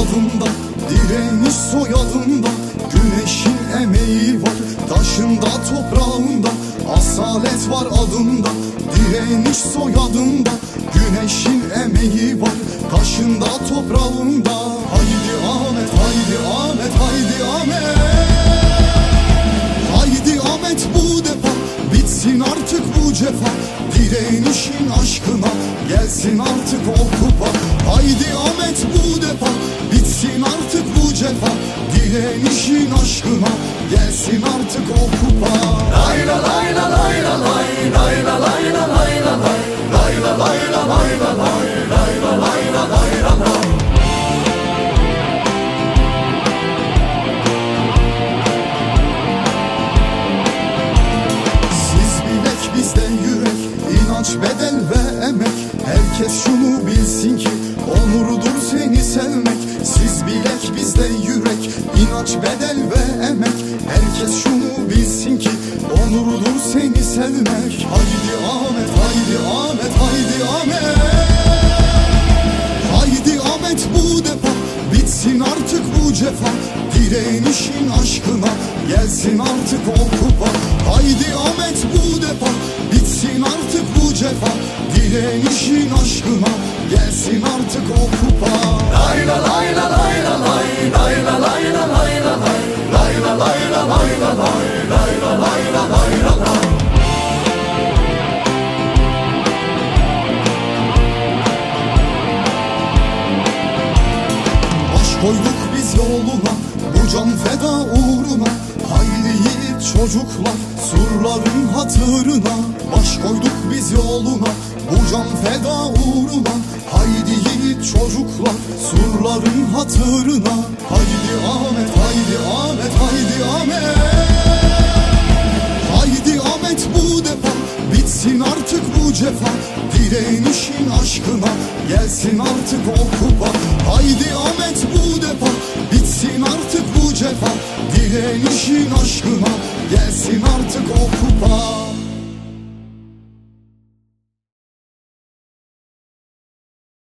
adında, direniş soyadında. Güneşin emeği var taşında toprağında, asalet var adında, direniş soyadında. Güneşin emeği var taşında toprağında. Haydi Ahmet, haydi Ahmet, haydi Ahmet. Haydi Ahmet bu defa, bitsin artık bu cefa. Direnişin aşkına gelsin artık o kupa. Haydi Ahmet bu defa, bitsin artık bu cefa. Direnişin aşkına gelsin artık o kupa. Lay la lay la lay la lay, lay la lay la lay la lay, lay la lay la lay la lay, lay la lay la lay la lay. Siz bilek bizde yürek, inanç bedel ve emek. Herkes şunu bilsin ki onurdur seni sevmek. Siz bilek bizde yürek, inanç bedel ve emek. Herkes şunu bilsin ki onurdur seni sevmek. Haydi Ahmet, haydi Ahmet, haydi Ahmet. Haydi Ahmet bu defa, bitsin artık bu cefa. Direnişin aşkına gelsin artık o kupa. Haydi Ahmet bu defa, bitsin artık bu cefa. Direnişin aşkına gelsin artık o kupa. Lay la lay la lay la lay, lay la lay la lay la lay, lay la lay la lay la lay, lay la lay la lay la lay. Baş koyduk biz yoluna, bu can feda uğruna. Haydi yiğit çocuklar, surların hatırına. Baş koyduk biz yoluna, bu can feda uğruna. Haydi yiğit çocuklar, surların hatırına. Haydi Ahmet, haydi Ahmet, haydi Ahmet. Haydi Ahmet bu defa, bitsin artık bu cefa. Direnişin aşkına gelsin artık o kupa. Haydi Ahmet bu defa, bitsin artık bu cefa. Direnişin aşkına gelsin artık o kupa.